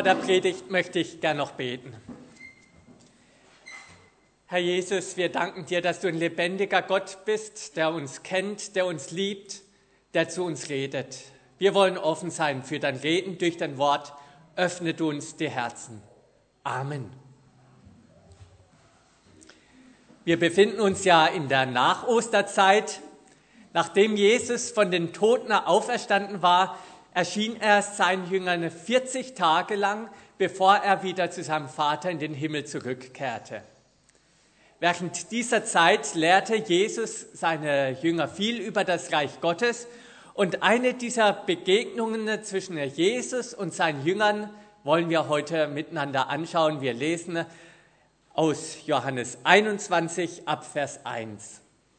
der Predigt möchte ich gern noch beten. Herr Jesus, wir danken dir, dass du ein lebendiger Gott bist, der uns kennt, der uns liebt, der zu uns redet. Wir wollen offen sein für dein Reden durch dein Wort. Öffne du uns die Herzen. Amen. Wir befinden uns ja in der Nach-Osterzeit. Nachdem Jesus von den Toten auferstanden war, erschien er seinen Jüngern 40 Tage lang, bevor er wieder zu seinem Vater in den Himmel zurückkehrte. Während dieser Zeit lehrte Jesus seine Jünger viel über das Reich Gottes und eine dieser Begegnungen zwischen Jesus und seinen Jüngern wollen wir heute miteinander anschauen. Wir lesen aus Johannes 21 ab Vers 1.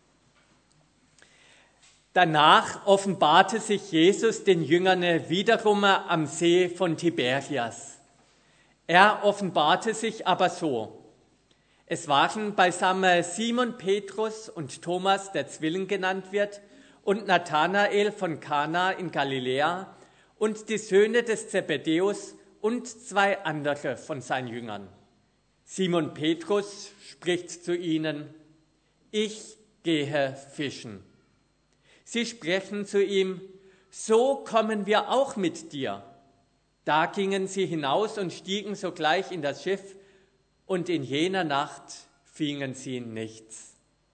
Danach offenbarte sich Jesus den Jüngern wiederum am See von Tiberias. Er offenbarte sich aber so: Es waren beisammen Simon Petrus und Thomas, der Zwilling genannt wird, und Nathanael von Kana in Galiläa und die Söhne des Zebedäus und zwei andere von seinen Jüngern. Simon Petrus spricht zu ihnen: Ich gehe fischen. Sie sprechen zu ihm: So kommen wir auch mit dir. Da gingen sie hinaus und stiegen sogleich in das Schiff, und in jener Nacht fingen sie nichts.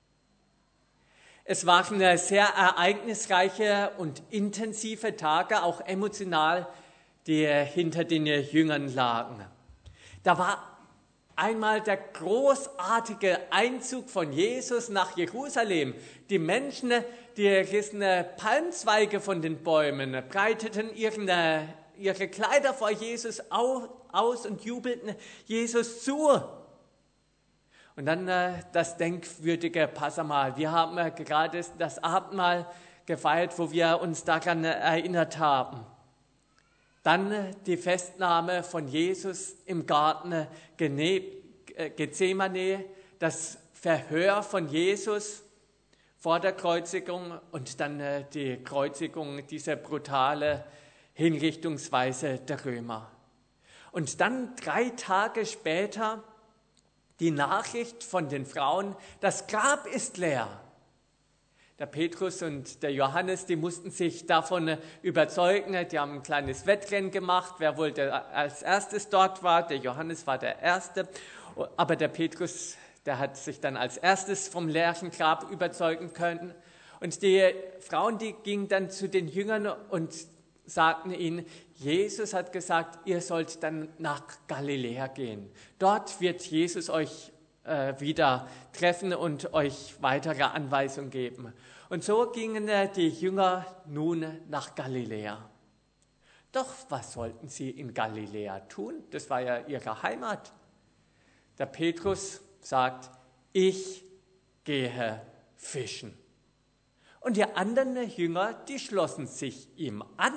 Es waren sehr ereignisreiche und intensive Tage, auch emotional, die hinter den Jüngern lagen. Da war einmal der großartige Einzug von Jesus nach Jerusalem. Die Menschen, die rissen Palmzweige von den Bäumen, breiteten ihre Kleider vor Jesus aus und jubelten Jesus zu. Und dann das denkwürdige Passamal. Wir haben gerade das Abendmahl gefeiert, wo wir uns daran erinnert haben. Dann die Festnahme von Jesus im Garten Gethsemane, das Verhör von Jesus vor der Kreuzigung und dann die Kreuzigung, diese brutale Hinrichtungsweise der Römer. Und dann 3 Tage später die Nachricht von den Frauen: Das Grab ist leer. Der Petrus und der Johannes, die mussten sich davon überzeugen. Die haben ein kleines Wettrennen gemacht, wer wohl als erstes dort war. Der Johannes war der Erste, aber der Petrus, der hat sich dann als erstes vom leeren Grab überzeugen können. Und die Frauen, die gingen dann zu den Jüngern und sagten ihnen: Jesus hat gesagt, ihr sollt dann nach Galiläa gehen. Dort wird Jesus euch wieder treffen und euch weitere Anweisungen geben. Und so gingen die Jünger nun nach Galiläa. Doch was sollten sie in Galiläa tun? Das war ja ihre Heimat. Der Petrus sagt: Ich gehe fischen. Und die anderen Jünger, die schlossen sich ihm an.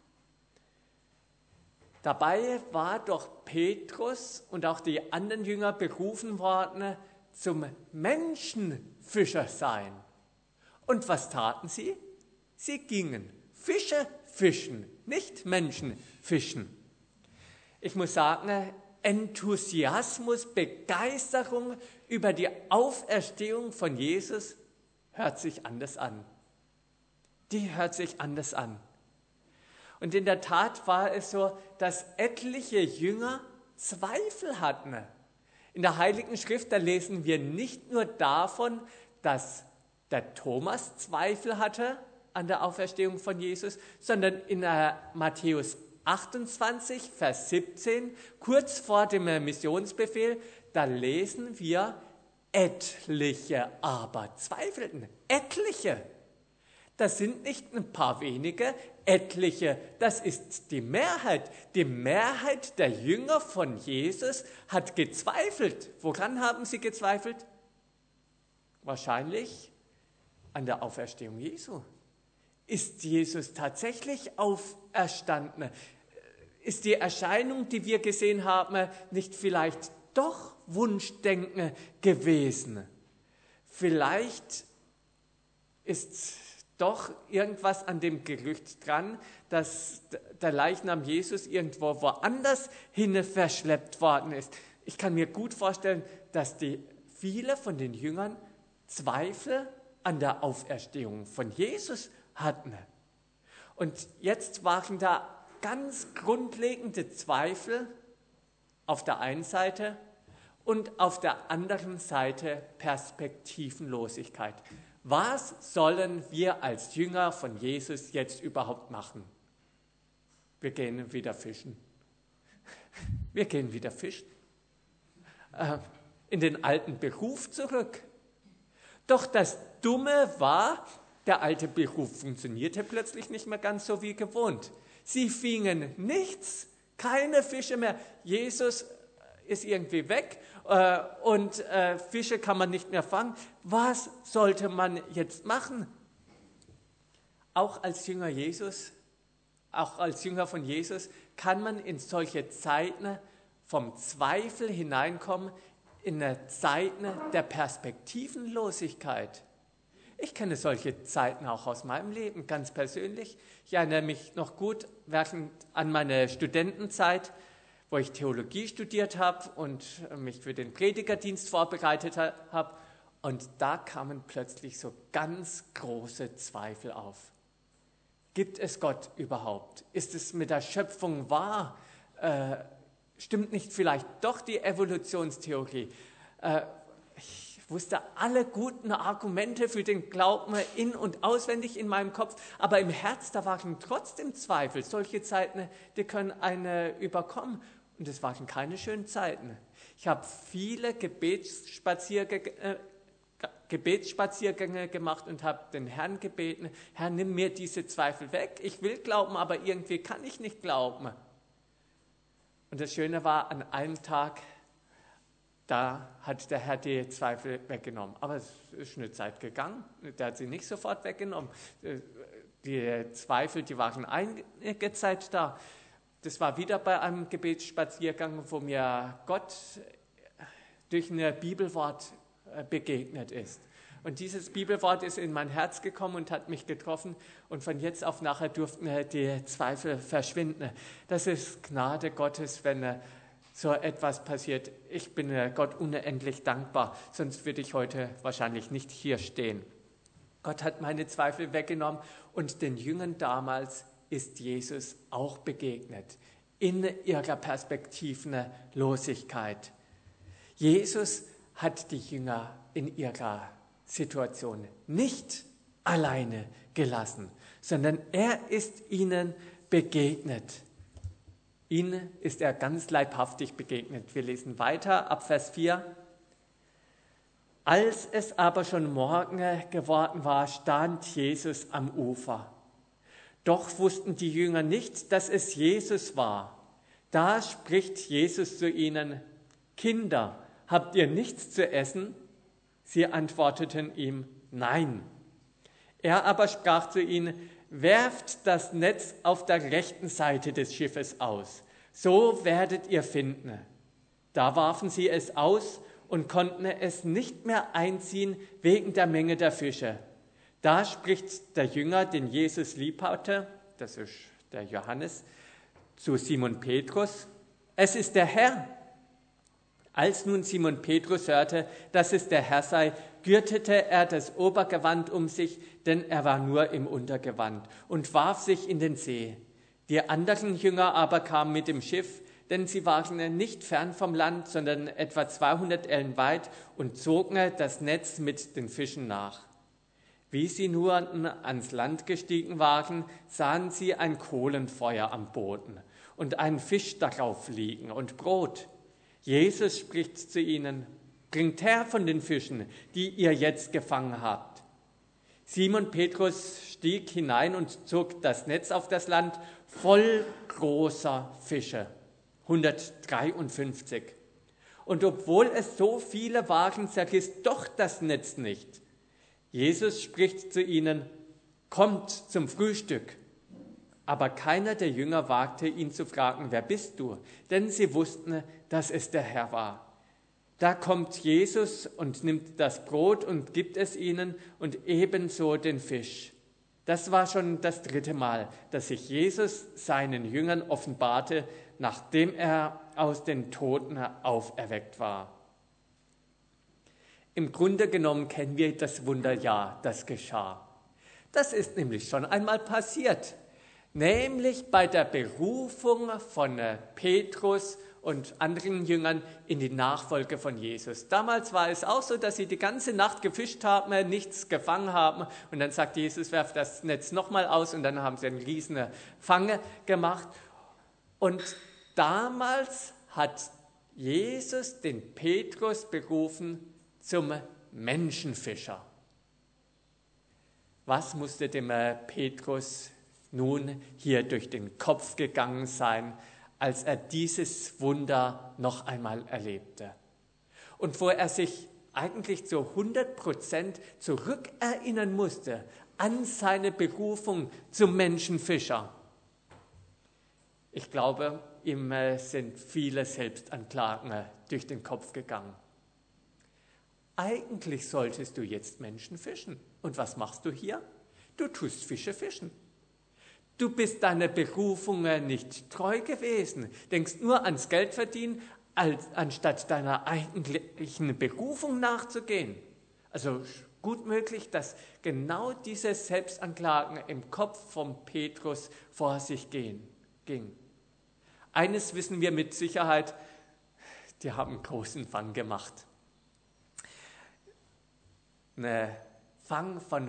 Dabei war doch Petrus und auch die anderen Jünger berufen worden zum Menschenfischer sein. Und was taten sie? Sie gingen Fische fischen, nicht Menschen fischen. Ich muss sagen, Enthusiasmus, Begeisterung über die Auferstehung von Jesus hört sich anders an. Die hört sich anders an. Und in der Tat war es so, dass etliche Jünger Zweifel hatten. In der Heiligen Schrift, da lesen wir nicht nur davon, dass der Thomas Zweifel hatte an der Auferstehung von Jesus, sondern in Matthäus 28, Vers 17, kurz vor dem Missionsbefehl, da lesen wir: Etliche aber zweifelten. Etliche. Das sind nicht ein paar wenige, etliche, das ist die Mehrheit. Die Mehrheit der Jünger von Jesus hat gezweifelt. Woran haben sie gezweifelt? Wahrscheinlich an der Auferstehung Jesu. Ist Jesus tatsächlich auferstanden? Ist die Erscheinung, die wir gesehen haben, nicht vielleicht doch Wunschdenken gewesen? Vielleicht ist doch irgendwas an dem Gerücht dran, dass der Leichnam Jesus irgendwo woanders hin verschleppt worden ist. Ich kann mir gut vorstellen, dass viele von den Jüngern Zweifel an der Auferstehung von Jesus hatten. Und jetzt waren da ganz grundlegende Zweifel auf der einen Seite und auf der anderen Seite Perspektivenlosigkeit. Was sollen wir als Jünger von Jesus jetzt überhaupt machen? Wir gehen wieder fischen. Wir gehen wieder fischen. In den alten Beruf zurück. Doch das Dumme war, der alte Beruf funktionierte plötzlich nicht mehr ganz so wie gewohnt. Sie fingen nichts, keine Fische mehr. Jesus ist irgendwie weg und Fische kann man nicht mehr fangen. Was sollte man jetzt machen? Auch als Jünger von Jesus kann man in solche Zeiten vom Zweifel hineinkommen, in eine Zeiten der Perspektivenlosigkeit. Ich kenne solche Zeiten auch aus meinem Leben, ganz persönlich. Ich erinnere mich noch gut an meine Studentenzeit, wo ich Theologie studiert habe und mich für den Predigerdienst vorbereitet habe. Und da kamen plötzlich so ganz große Zweifel auf. Gibt es Gott überhaupt? Ist es mit der Schöpfung wahr? Stimmt nicht vielleicht doch die Evolutionstheorie? Ich wusste alle guten Argumente für den Glauben in- und auswendig in meinem Kopf, aber im Herz, da waren trotzdem Zweifel. Solche Zeiten, die können einen überkommen. Und es waren keine schönen Zeiten. Ich habe viele Gebetsspaziergänge gemacht und habe den Herrn gebeten, Herr, nimm mir diese Zweifel weg. Ich will glauben, aber irgendwie kann ich nicht glauben. Und das Schöne war, an einem Tag, da hat der Herr die Zweifel weggenommen. Aber es ist eine Zeit gegangen, der hat sie nicht sofort weggenommen. Die Zweifel, die waren einige Zeit da. Das war wieder bei einem Gebetsspaziergang, wo mir Gott durch ein Bibelwort begegnet ist. Und dieses Bibelwort ist in mein Herz gekommen und hat mich getroffen. Und von jetzt auf nachher durften die Zweifel verschwinden. Das ist Gnade Gottes, wenn so etwas passiert. Ich bin Gott unendlich dankbar, sonst würde ich heute wahrscheinlich nicht hier stehen. Gott hat meine Zweifel weggenommen und den Jüngern damals ist Jesus auch begegnet in ihrer Perspektivenlosigkeit. Jesus hat die Jünger in ihrer Situation nicht alleine gelassen, sondern er ist ihnen begegnet. Ihnen ist er ganz leibhaftig begegnet. Wir lesen weiter ab Vers 4. Als es aber schon Morgen geworden war, stand Jesus am Ufer. Doch wussten die Jünger nicht, dass es Jesus war. Da spricht Jesus zu ihnen: Kinder, habt ihr nichts zu essen? Sie antworteten ihm: Nein. Er aber sprach zu ihnen: Werft das Netz auf der rechten Seite des Schiffes aus, so werdet ihr finden. Da warfen sie es aus und konnten es nicht mehr einziehen wegen der Menge der Fische. Da spricht der Jünger, den Jesus lieb hatte, das ist der Johannes, zu Simon Petrus: Es ist der Herr. Als nun Simon Petrus hörte, dass es der Herr sei, gürtete er das Obergewand um sich, denn er war nur im Untergewand, und warf sich in den See. Die anderen Jünger aber kamen mit dem Schiff, denn sie waren nicht fern vom Land, sondern etwa 200 Ellen weit, und zogen das Netz mit den Fischen nach. Wie sie nur ans Land gestiegen waren, sahen sie ein Kohlenfeuer am Boden und einen Fisch darauf liegen und Brot. Jesus spricht zu ihnen: Bringt her von den Fischen, die ihr jetzt gefangen habt. Simon Petrus stieg hinein und zog das Netz auf das Land voll großer Fische, 153. Und obwohl es so viele waren, zerriss doch das Netz nicht. Jesus spricht zu ihnen: Kommt zum Frühstück. Aber keiner der Jünger wagte, ihn zu fragen: Wer bist du? Denn sie wussten, dass es der Herr war. Da kommt Jesus und nimmt das Brot und gibt es ihnen und ebenso den Fisch. Das war schon das 3. Mal, dass sich Jesus seinen Jüngern offenbarte, nachdem er aus den Toten auferweckt war. Im Grunde genommen kennen wir das Wunderjahr, das geschah. Das ist nämlich schon einmal passiert, nämlich bei der Berufung von Petrus und anderen Jüngern in die Nachfolge von Jesus. Damals war es auch so, dass sie die ganze Nacht gefischt haben, nichts gefangen haben und dann sagt Jesus, werft das Netz nochmal aus und dann haben sie einen riesen Fang gemacht. Und damals hat Jesus den Petrus berufen zum Menschenfischer. Was musste dem Petrus nun hier durch den Kopf gegangen sein, als er dieses Wunder noch einmal erlebte? Und wo er sich eigentlich zu 100% zurückerinnern musste an seine Berufung zum Menschenfischer. Ich glaube, ihm sind viele Selbstanklagen durch den Kopf gegangen. Eigentlich solltest du jetzt Menschen fischen. Und was machst du hier? Du tust Fische fischen. Du bist deiner Berufung nicht treu gewesen. Denkst nur ans Geld verdienen, anstatt deiner eigentlichen Berufung nachzugehen. Also gut möglich, dass genau diese Selbstanklagen im Kopf von Petrus vor sich ging. Eines wissen wir mit Sicherheit, die haben einen großen Fang gemacht. Ein Fang von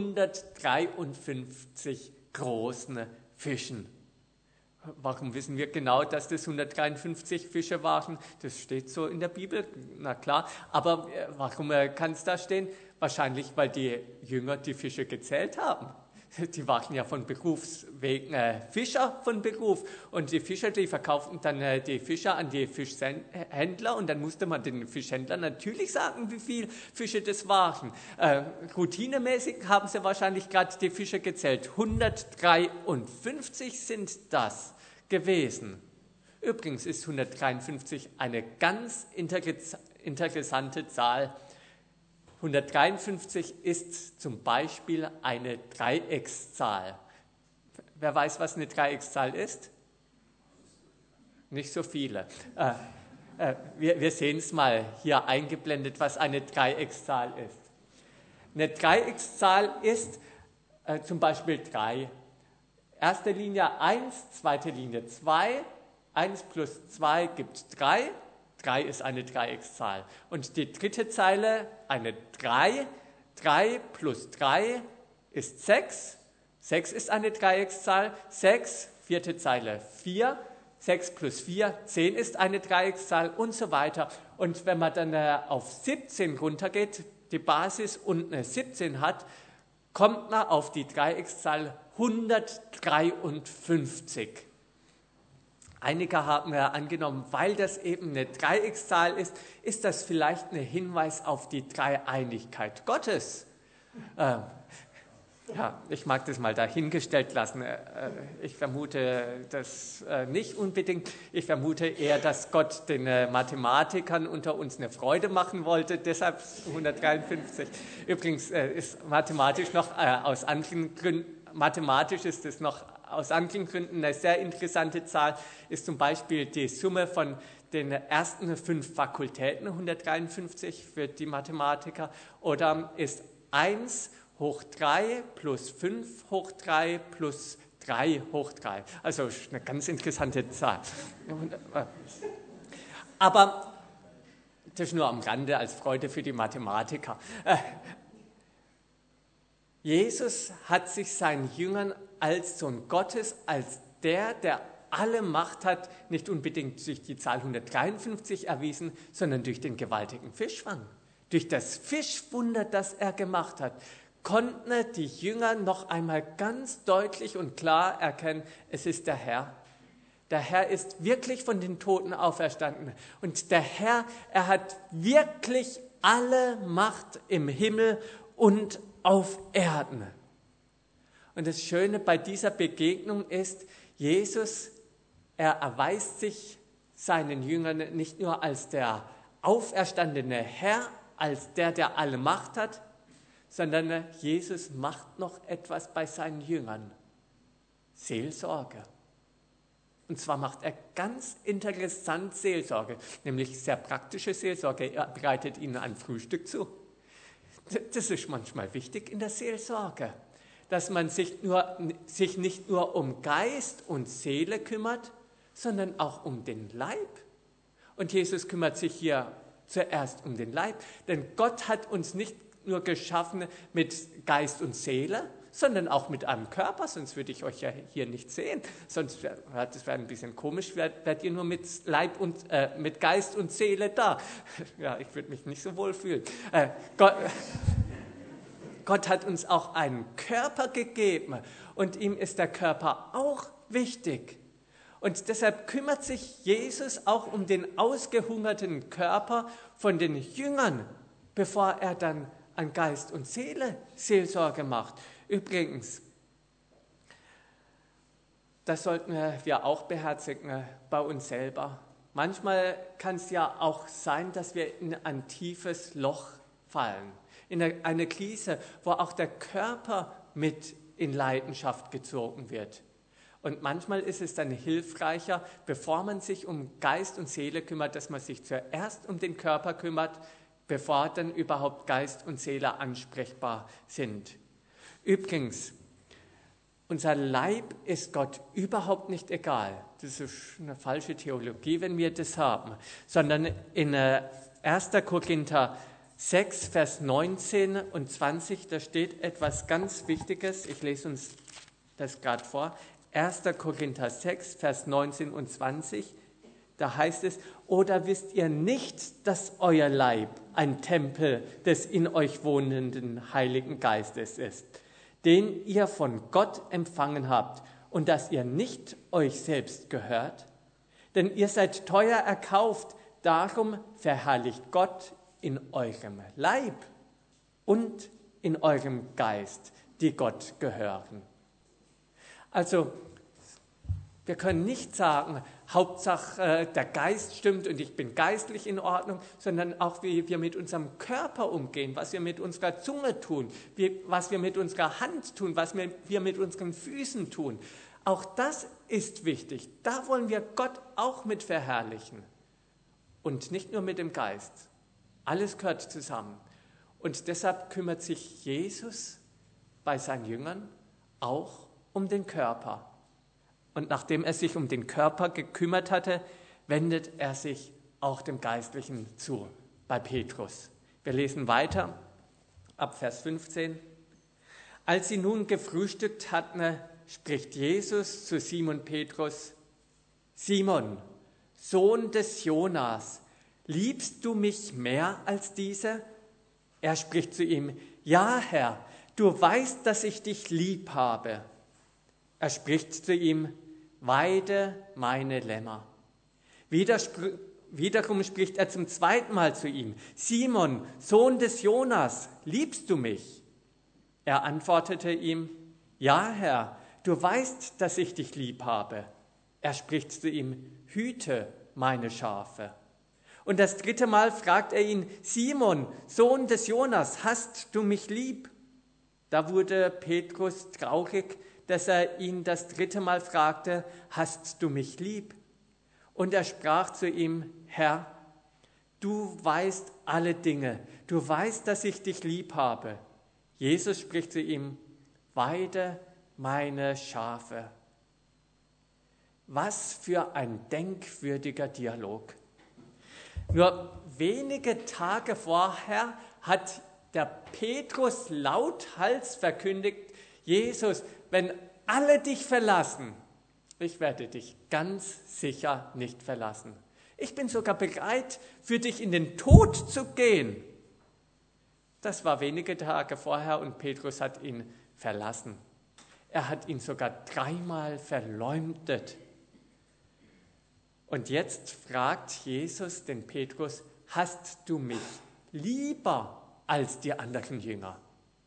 153 großen Fischen. Warum wissen wir genau, dass das 153 Fische waren? Das steht so in der Bibel, na klar. Aber warum kann es da stehen? Wahrscheinlich, weil die Jünger die Fische gezählt haben. Die waren ja von Berufswegen Fischer von Beruf. Und die Fischer, die verkauften dann die Fische an die Fischhändler. Und dann musste man den Fischhändlern natürlich sagen, wie viele Fische das waren. Routinemäßig haben sie wahrscheinlich gerade die Fische gezählt. 153 sind das gewesen. Übrigens ist 153 eine ganz interessante Zahl. 153 ist zum Beispiel eine Dreieckszahl. Wer weiß, was eine Dreieckszahl ist? Nicht so viele. Wir sehen es mal hier eingeblendet, was eine Dreieckszahl ist. Eine Dreieckszahl ist zum Beispiel 3. Erste Linie 1, zweite Linie 2, 1 plus 2 gibt 3. 3 ist eine Dreieckszahl. Und die dritte Zeile, eine 3. 3 plus 3 ist 6. 6 ist eine Dreieckszahl. 6, vierte Zeile 4. 6 plus 4, 10 ist eine Dreieckszahl und so weiter. Und wenn man dann auf 17 runtergeht, die Basis und eine 17 hat, kommt man auf die Dreieckszahl 153. Einige haben angenommen, weil das eben eine Dreieckszahl ist das vielleicht ein Hinweis auf die Dreieinigkeit Gottes. Ja, ich mag das mal dahingestellt lassen. Ich vermute das nicht unbedingt. Ich vermute eher, dass Gott den Mathematikern unter uns eine Freude machen wollte, deshalb 153. Übrigens ist mathematisch noch aus anderen Gründen, aus anderen Gründen eine sehr interessante Zahl, ist zum Beispiel die Summe von den ersten 5 Fakultäten 153 für die Mathematiker oder ist 1 hoch 3 plus 5 hoch 3 plus 3 hoch 3. Also eine ganz interessante Zahl. Aber das ist nur am Rande als Freude für die Mathematiker. Jesus hat sich seinen Jüngern als Sohn Gottes, als der alle Macht hat, nicht unbedingt durch die Zahl 153 erwiesen, sondern durch den gewaltigen Fischfang. Durch das Fischwunder, das er gemacht hat, konnten die Jünger noch einmal ganz deutlich und klar erkennen, es ist der Herr. Der Herr ist wirklich von den Toten auferstanden. Und der Herr, er hat wirklich alle Macht im Himmel und auf Erden. Und das Schöne bei dieser Begegnung ist, Jesus, er erweist sich seinen Jüngern nicht nur als der auferstandene Herr, als der alle Macht hat, sondern Jesus macht noch etwas bei seinen Jüngern. Seelsorge. Und zwar macht er ganz interessant Seelsorge, nämlich sehr praktische Seelsorge. Er bereitet ihnen ein Frühstück zu. Das ist manchmal wichtig in der Seelsorge, dass man sich nicht nur um Geist und Seele kümmert, sondern auch um den Leib. Und Jesus kümmert sich hier zuerst um den Leib, denn Gott hat uns nicht nur geschaffen mit Geist und Seele, sondern auch mit einem Körper, sonst würde ich euch ja hier nicht sehen. Sonst wäre das ein bisschen komisch, wärt ihr nur mit Leib und mit Geist und Seele da. Ja, ich würde mich nicht so wohl fühlen. Gott hat uns auch einen Körper gegeben und ihm ist der Körper auch wichtig. Und deshalb kümmert sich Jesus auch um den ausgehungerten Körper von den Jüngern, bevor er dann an Geist und Seele Seelsorge macht. Übrigens, das sollten wir auch beherzigen bei uns selber. Manchmal kann es ja auch sein, dass wir in ein tiefes Loch fallen, in eine Krise, wo auch der Körper mit in Leidenschaft gezogen wird. Und manchmal ist es dann hilfreicher, bevor man sich um Geist und Seele kümmert, dass man sich zuerst um den Körper kümmert, bevor dann überhaupt Geist und Seele ansprechbar sind. Übrigens, unser Leib ist Gott überhaupt nicht egal. Das ist eine falsche Theologie, wenn wir das haben. Sondern in 1. Korinther 6, Vers 19 und 20, da steht etwas ganz Wichtiges. Ich lese uns das gerade vor. 1. Korinther 6, Vers 19 und 20, da heißt es, oder wisst ihr nicht, dass euer Leib ein Tempel des in euch wohnenden Heiligen Geistes ist, den ihr von Gott empfangen habt und dass ihr nicht euch selbst gehört? Denn ihr seid teuer erkauft, darum verherrlicht Gott in eurem Leib und in eurem Geist, die Gott gehören. Also, wir können nicht sagen, Hauptsache der Geist stimmt und ich bin geistlich in Ordnung, sondern auch wie wir mit unserem Körper umgehen, was wir mit unserer Zunge tun, was wir mit unserer Hand tun, was wir mit unseren Füßen tun. Auch das ist wichtig. Da wollen wir Gott auch mit verherrlichen und nicht nur mit dem Geist. Alles gehört zusammen. Und deshalb kümmert sich Jesus bei seinen Jüngern auch um den Körper. Und nachdem er sich um den Körper gekümmert hatte, wendet er sich auch dem Geistlichen zu, bei Petrus. Wir lesen weiter, ab Vers 15. Als sie nun gefrühstückt hatten, spricht Jesus zu Simon Petrus: Simon, Sohn des Jonas, liebst du mich mehr als diese? Er spricht zu ihm: Ja, Herr, du weißt, dass ich dich lieb habe. Er spricht zu ihm: Weide meine Lämmer. Wiederum spricht er zum zweiten Mal zu ihm: Simon, Sohn des Jonas, liebst du mich? Er antwortete ihm: Ja, Herr, du weißt, dass ich dich lieb habe. Er spricht zu ihm: Hüte meine Schafe. Und das dritte Mal fragt er ihn: Simon, Sohn des Jonas, hast du mich lieb? Da wurde Petrus traurig, dass er ihn das dritte Mal fragte: Hast du mich lieb? Und er sprach zu ihm: Herr, du weißt alle Dinge, du weißt, dass ich dich lieb habe. Jesus spricht zu ihm: Weide meine Schafe. Was für ein denkwürdiger Dialog. Nur wenige Tage vorher hat der Petrus lauthals verkündigt: Jesus, wenn alle dich verlassen, ich werde dich ganz sicher nicht verlassen. Ich bin sogar bereit, für dich in den Tod zu gehen. Das war wenige Tage vorher und Petrus hat ihn verlassen. Er hat ihn sogar 3-mal verleumdet. Und jetzt fragt Jesus den Petrus: Hast du mich lieber als die anderen Jünger?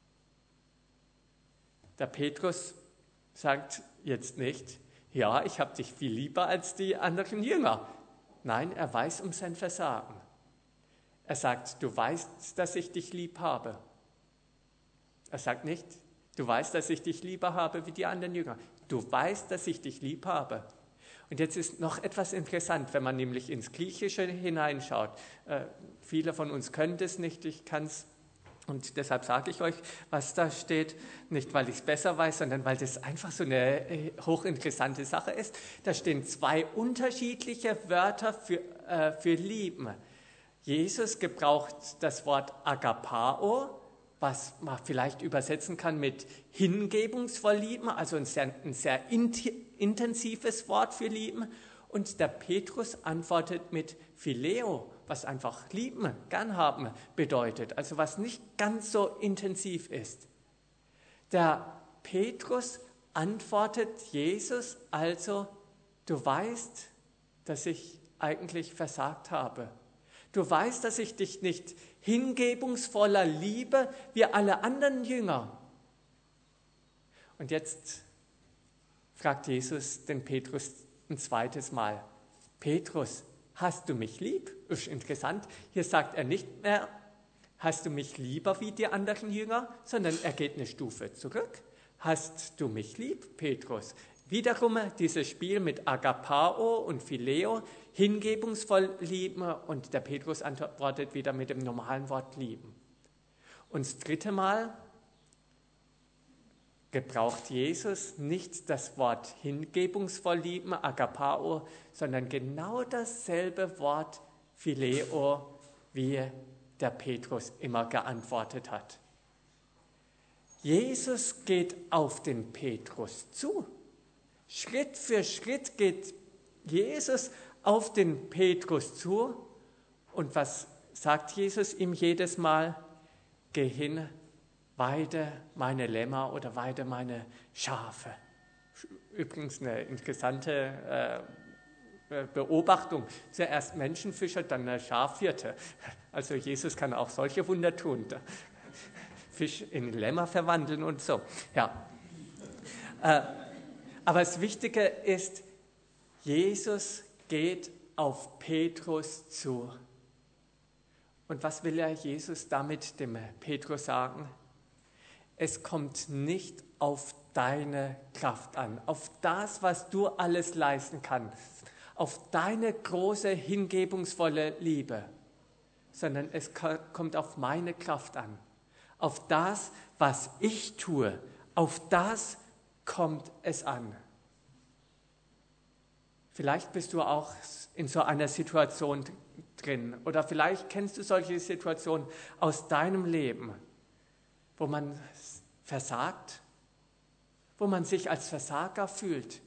Der Petrus sagt jetzt nicht: Ja, ich habe dich viel lieber als die anderen Jünger. Nein, er weiß um sein Versagen. Er sagt: Du weißt, dass ich dich lieb habe. Er sagt nicht, du weißt, dass ich dich lieber habe wie die anderen Jünger. Du weißt, dass ich dich lieb habe. Und jetzt ist noch etwas interessant, wenn man nämlich ins Griechische hineinschaut. Viele von uns können das nicht, ich kann es. Und deshalb sage ich euch, was da steht, nicht weil ich es besser weiß, sondern weil das einfach so eine hochinteressante Sache ist. Da stehen 2 unterschiedliche Wörter für lieben. Jesus gebraucht das Wort agapao, was man vielleicht übersetzen kann mit hingebungsvoll lieben, also ein sehr intensives Wort für lieben. Und der Petrus antwortet mit Phileo, was einfach lieben, gern haben bedeutet, also was nicht ganz so intensiv ist. Der Petrus antwortet Jesus also, du weißt, dass ich eigentlich versagt habe. Du weißt, dass ich dich nicht hingebungsvoller liebe wie alle anderen Jünger. Und jetzt fragt Jesus den Petrus ein zweites Mal, Petrus, hast du mich lieb? Ist interessant, hier sagt er nicht mehr, hast du mich lieber wie die anderen Jünger, sondern er geht eine Stufe zurück. Hast du mich lieb, Petrus? Wiederum dieses Spiel mit Agapao und Phileo, hingebungsvoll lieben, und der Petrus antwortet wieder mit dem normalen Wort lieben. Und das dritte Mal gebraucht Jesus nicht das Wort hingebungsvoll lieben, Agapao, sondern genau dasselbe Wort Phileo, wie der Petrus immer geantwortet hat. Jesus geht auf den Petrus zu. Schritt für Schritt geht Jesus auf den Petrus zu. Und was sagt Jesus ihm jedes Mal? Geh hin, weide meine Lämmer oder weide meine Schafe. Übrigens eine interessante Beobachtung. Zuerst Menschenfischer, dann Schafhirte. Also Jesus kann auch solche Wunder tun. Fisch in Lämmer verwandeln und so. Ja. Aber das Wichtige ist, Jesus geht auf Petrus zu. Und was will Jesus damit dem Petrus sagen? Es kommt nicht auf deine Kraft an, auf das, was du alles leisten kannst, auf deine große, hingebungsvolle Liebe, sondern es kommt auf meine Kraft an, auf das, was ich tue, auf das kommt es an. Vielleicht bist du auch in so einer Situation drin oder vielleicht kennst du solche Situationen aus deinem Leben, wo man versagt, wo man sich als Versager fühlt.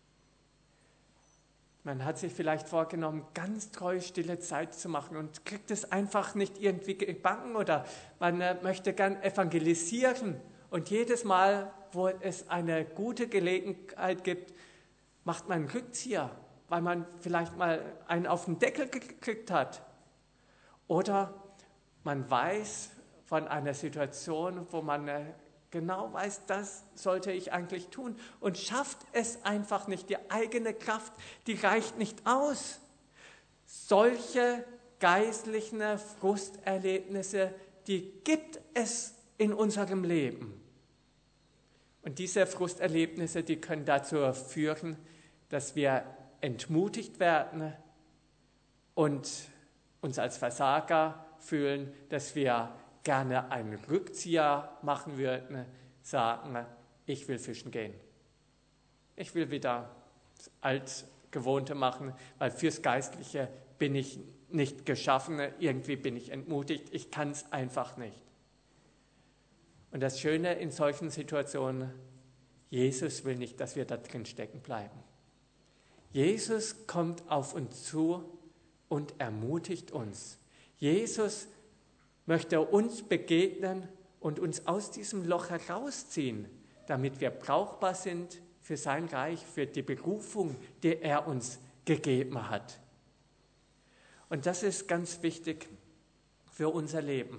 Man hat sich vielleicht vorgenommen, ganz treu stille Zeit zu machen und kriegt es einfach nicht irgendwie gebacken oder man möchte gern evangelisieren und jedes Mal, wo es eine gute Gelegenheit gibt, macht man einen Rückzieher, weil man vielleicht mal einen auf den Deckel gekriegt hat. Oder man weiß von einer Situation, wo man genau weiß, das sollte ich eigentlich tun und schafft es einfach nicht. Die eigene Kraft, die reicht nicht aus. Solche geistlichen Frusterlebnisse, die gibt es in unserem Leben. Und diese Frusterlebnisse, die können dazu führen, dass wir entmutigt werden und uns als Versager fühlen, dass wir gerne einen Rückzieher machen würden, sagen, ich will fischen gehen. Ich will wieder das Altgewohnte machen, weil fürs Geistliche bin ich nicht geschaffen, irgendwie bin ich entmutigt, ich kann es einfach nicht. Und das Schöne in solchen Situationen, Jesus will nicht, dass wir da drin stecken bleiben. Jesus kommt auf uns zu und ermutigt uns. Jesus möchte uns begegnen und uns aus diesem Loch herausziehen, damit wir brauchbar sind für sein Reich, für die Berufung, die er uns gegeben hat. Und das ist ganz wichtig für unser Leben.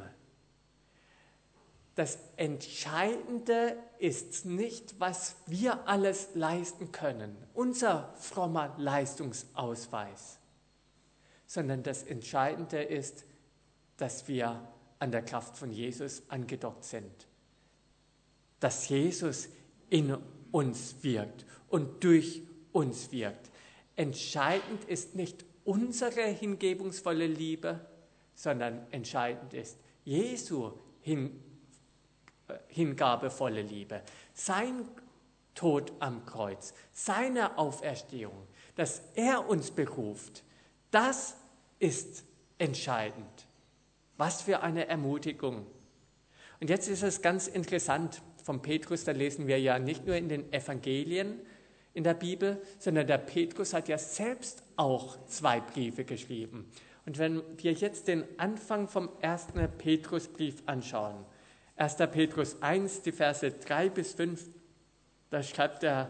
Das Entscheidende ist nicht, was wir alles leisten können, unser frommer Leistungsausweis, sondern das Entscheidende ist, dass wir an der Kraft von Jesus angedockt sind. dass Jesus in uns wirkt und durch uns wirkt. Entscheidend ist nicht unsere hingebungsvolle Liebe, sondern entscheidend ist Jesu hingabevolle Liebe. Sein Tod am Kreuz, seine Auferstehung, dass er uns beruft, das ist entscheidend. Was für eine Ermutigung. Und jetzt ist es ganz interessant, vom Petrus, da lesen wir ja nicht nur in den Evangelien in der Bibel, sondern der Petrus hat ja selbst auch 2 Briefe geschrieben. Und wenn wir jetzt den Anfang vom 1. Petrusbrief anschauen, 1. Petrus 1, die Verse 3 bis 5, da schreibt der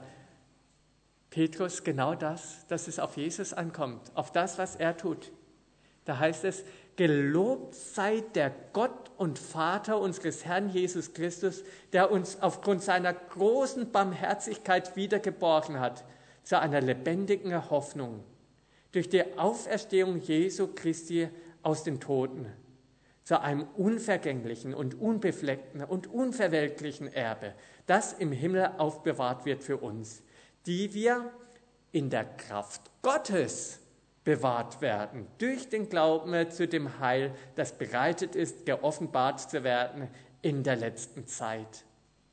Petrus genau das, dass es auf Jesus ankommt, auf das, was er tut. Da heißt es, gelobt sei der Gott und Vater unseres Herrn Jesus Christus, der uns aufgrund seiner großen Barmherzigkeit wiedergeboren hat zu einer lebendigen Hoffnung durch die Auferstehung Jesu Christi aus den Toten, zu einem unvergänglichen und unbefleckten und unverwelklichen Erbe, das im Himmel aufbewahrt wird für uns, die wir in der Kraft Gottes bewahrt werden, durch den Glauben zu dem Heil, das bereitet ist, geoffenbart zu werden in der letzten Zeit.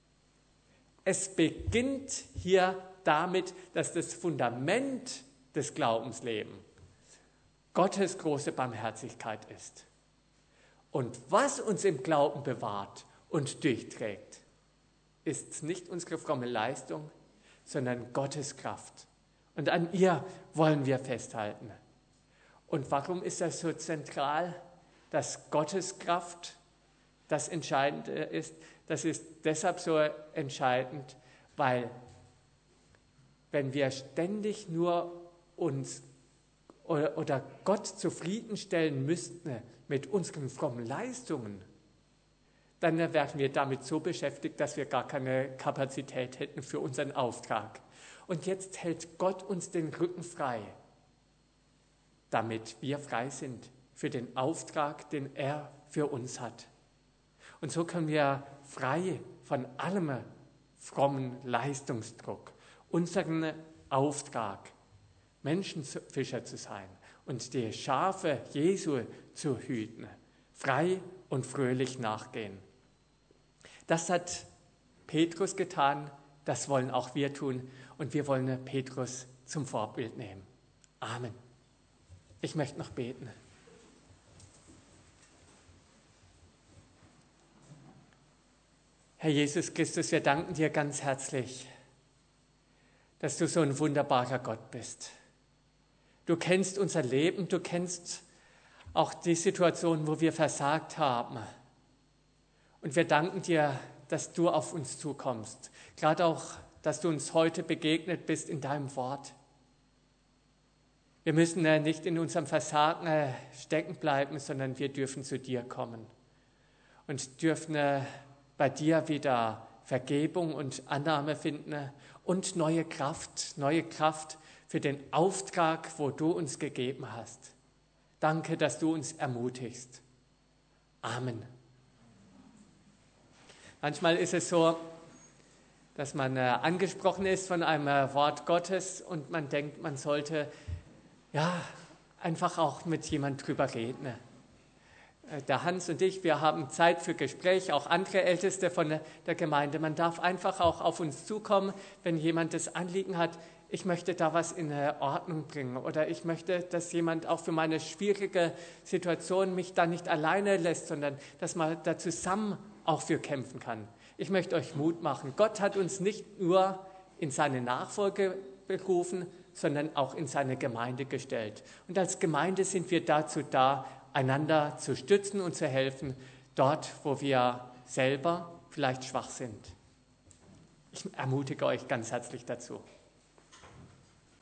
Es beginnt hier damit, dass das Fundament des Glaubenslebens Gottes große Barmherzigkeit ist. Und was uns im Glauben bewahrt und durchträgt, ist nicht unsere fromme Leistung, sondern Gottes Kraft. Und an ihr wollen wir festhalten. Und warum ist das so zentral, dass Gottes Kraft das Entscheidende ist? Das ist deshalb so entscheidend, weil wenn wir ständig nur uns oder Gott zufriedenstellen müssten mit unseren frommen Leistungen, dann wären wir damit so beschäftigt, dass wir gar keine Kapazität hätten für unseren Auftrag. Und jetzt hält Gott uns den Rücken frei, damit wir frei sind für den Auftrag, den er für uns hat. Und so können wir frei von allem frommen Leistungsdruck, unseren Auftrag, Menschenfischer zu sein und die Schafe Jesu zu hüten, frei und fröhlich nachgehen. Das hat Petrus getan, das wollen auch wir tun und wir wollen Petrus zum Vorbild nehmen. Amen. Ich möchte noch beten. Herr Jesus Christus, wir danken dir ganz herzlich, dass du so ein wunderbarer Gott bist. Du kennst unser Leben, du kennst auch die Situation, wo wir versagt haben. Und wir danken dir, dass du auf uns zukommst. Gerade auch, dass du uns heute begegnet bist in deinem Wort. Wir müssen nicht in unserem Versagen stecken bleiben, sondern wir dürfen zu dir kommen und dürfen bei dir wieder Vergebung und Annahme finden und neue Kraft für den Auftrag, wo du uns gegeben hast. Danke, dass du uns ermutigst. Amen. Manchmal ist es so, dass man angesprochen ist von einem Wort Gottes und man denkt, man sollte einfach auch mit jemand drüber reden. Der Hans und ich, wir haben Zeit für Gespräch, auch andere Älteste von der Gemeinde. Man darf einfach auch auf uns zukommen, wenn jemand das Anliegen hat, ich möchte da was in Ordnung bringen oder ich möchte, dass jemand auch für meine schwierige Situation mich da nicht alleine lässt, sondern dass man da zusammen auch für kämpfen kann. Ich möchte euch Mut machen. Gott hat uns nicht nur in seine Nachfolge berufen, sondern auch in seine Gemeinde gestellt. Und als Gemeinde sind wir dazu da, einander zu stützen und zu helfen, dort, wo wir selber vielleicht schwach sind. Ich ermutige euch ganz herzlich dazu.